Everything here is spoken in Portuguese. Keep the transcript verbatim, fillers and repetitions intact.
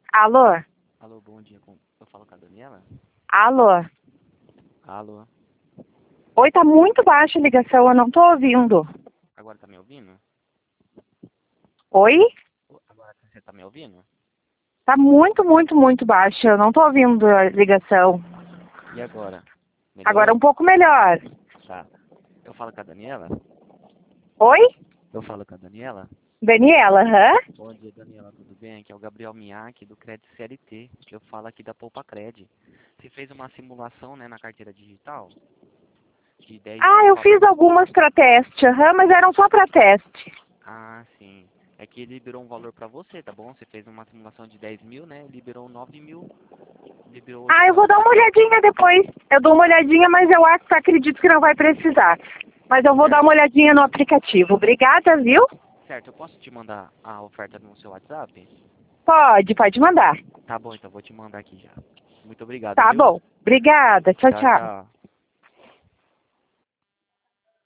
Alô? Alô, bom dia. com- Eu falo com a Daniela? Alô? Alô? Oi, tá muito baixa a ligação, eu não tô ouvindo. Agora tá me ouvindo? Oi? Ô, Agora você tá me ouvindo? Tá muito, muito, muito baixa, eu não tô ouvindo a ligação. E agora? Agora Melhorou? um pouco melhor. Tá. Eu falo com a Daniela? Oi? Eu falo com a Daniela? Daniela, hã? Bom dia, Daniela, tudo bem? Aqui é o Gabriel Miak, do Crédito C L T. Eu falo aqui da Poupa Cred. Você fez uma simulação, né, na carteira digital? De dez Ah, mil eu pra... fiz algumas pra teste, aham, mas eram só pra teste. Ah, sim. É que ele liberou um valor pra você, tá bom? Você fez uma simulação de dez mil, né? Liberou nove mil. Liberou oito Ah, eu pra vou dar uma você. olhadinha depois. Eu dou uma olhadinha, mas eu acho, acredito que não vai precisar. Mas eu vou dar Certo. uma olhadinha no aplicativo. Obrigada, viu? Certo, eu posso te mandar a oferta no seu WhatsApp? Pode, pode mandar. Tá bom, então vou te mandar aqui já. Muito obrigado, Tá viu? bom. Obrigada. Tchau, Tchau, tchau. tchau.